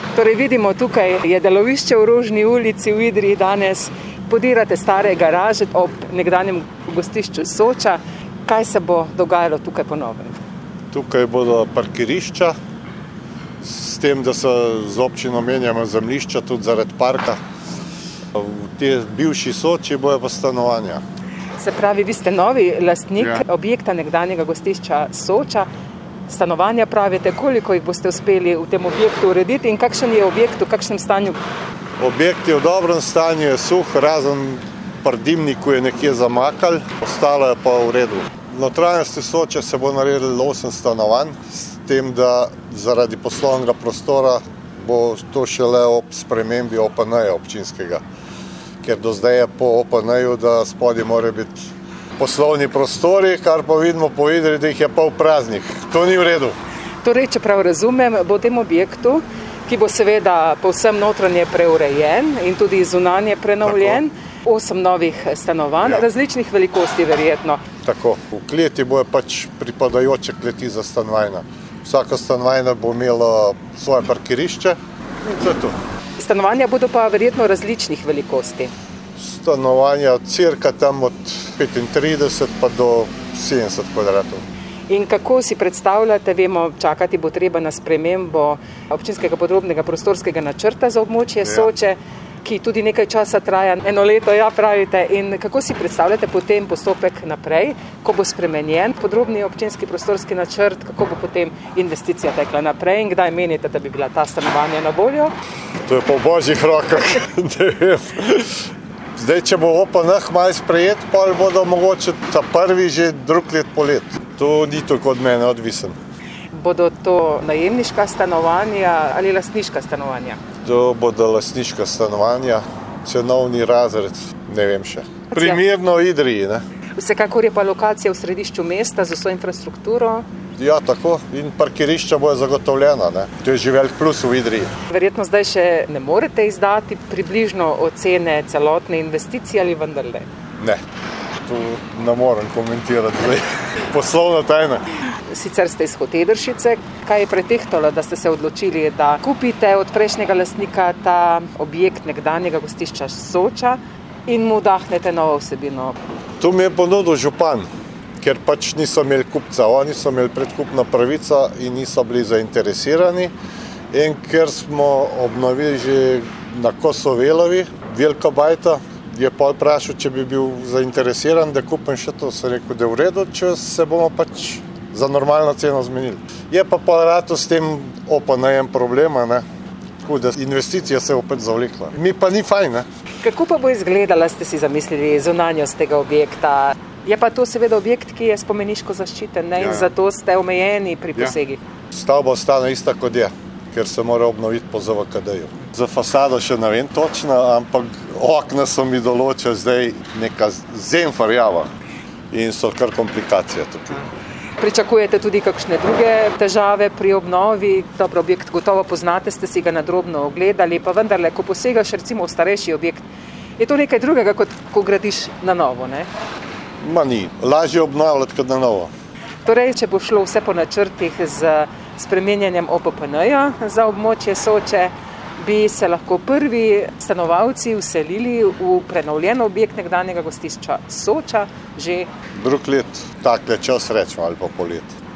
Torej vidimo, tukaj je delovišče v Rožni ulici v Idriji danes. Podirate stare garaže ob nekdanjem gostišču Soča. Kaj se bo dogajalo tukaj po novem? Tukaj bodo parkirišča, s tem, da se z občino menjamo zemljišča tudi zaradi parka. V te bivši Soči bojo pa stanovanja. Se pravi, vi ste novi lastnik objekta nekdanjega gostišča Soča. Stanovanja pravite, koliko jih boste uspeli v tem objektu urediti in kakšen je objekt, v kakšnem stanju? Objekt je v dobrem stanju, je suh, razen pri dimniku je nekje zamakal, ostalo je pa v redu. V notranjosti Soče se bo naredilo 8 stanovanj, s tem, da zaradi poslovnega prostora bo to šele ob spremembi OPN-ja občinskega. Ker do zdaj je po OPN-ju, da spodaj mora biti poslovni prostori, kar pa vidimo po Idriji, da jih je pol praznih. To ni v redu. Torej, če prav razumem, bo v tem objektu, ki bo seveda povsem notranje preurejen in tudi zunanje prenovljen, 8 novih stanovanj, različnih velikosti verjetno. Tako, v kleti bojo pač pripadajoče kleti za stanovanja. Vsaka stanovanja bo imela svoje parkirišče in to je to. Stanovanja bodo pa verjetno različnih velikosti. Stanovanja cirka tam od 35 pa do 70 kvadratov. In kako si predstavljate, vemo, čakati bo treba na spremembo občinskega podrobnega prostorskega načrta za območje Soče, ki tudi nekaj časa traja, 1 leto, pravite. In kako si predstavljate potem postopek naprej, ko bo spremenjen podrobni občinski prostorski načrt, kako bo potem investicija tekla naprej in kdaj menite, da bi bila ta stanovanja na voljo? To je po božjih rokah, ne vem. Zdaj, če bo OPN malo sprejet, pa bodo mogoče ta prvi že drug let polet. To ni tako od mene odvisen. Bodo to najemniška stanovanja ali lastniška stanovanja? To bodo lastniška stanovanja, cenovni razred, ne vem še. Primerno Idriji, ne? Vsekakor je pa lokacija v središču mesta z vso infrastrukturo. Ja, tako. In parkirišča bojo zagotovljena, ne? To je že velik plus v Idriji. Verjetno zdaj še ne morete izdati približno ocene celotne investicije ali vendarle? Ne, to ne morem komentirati zdaj. Poslovna tajna. Sicer ste iz Hotedršice. Kaj je pretehtalo, da ste se odločili, da kupite od prejšnjega lastnika ta objekt nekdanjega gostišča Soča in mu dahnete novo vsebino? To mi je ponudil župan, ker pač niso imeli kupca. Oni so imeli predkupna pravica in niso bili zainteresirani. In ker smo obnovili že na Kosovelovi, Veljko Bajta, je pa vprašal, če bi bil zainteresiran, da kupim še to. Sem rekel, da je v redu, če se bomo pač za normalno ceno zmenili. Je pa rado s tem OPN-jem problema, ne? Tako da investicija se je opet zavlekla. Mi pa ni fajn, ne? Kako pa bo izgledala, ste si zamislili, zunanjost tega objekta? Je pa to seveda objekt, ki je spomeniško zaščiten, ne? In zato ste omejeni pri posegih. Stavba ostane ista kot je, ker se mora obnoviti po ZVKD-ju. Za fasado še ne vem točno, ampak okna so mi določili zdaj neka zemfarjava in so kar komplikacije tukaj. Pričakujete tudi kakšne druge težave pri obnovi? Dobro, objekt gotovo poznate, ste si ga nadrobno ogledali, pa vendarle, ko posegaš recimo v starejši objekt, je to nekaj drugega, kot ko gradiš na novo, ne? Ma ni, lažje obnavljati kot na novo. Torej, če bo šlo vse po načrtih z spremenjanjem OPPN-ja za območje Soče, bi se lahko prvi stanovalci vselili v prenovljen objekt nekdanjega gostišča Soča že drug let, takle čas rečemo, ali pa polet.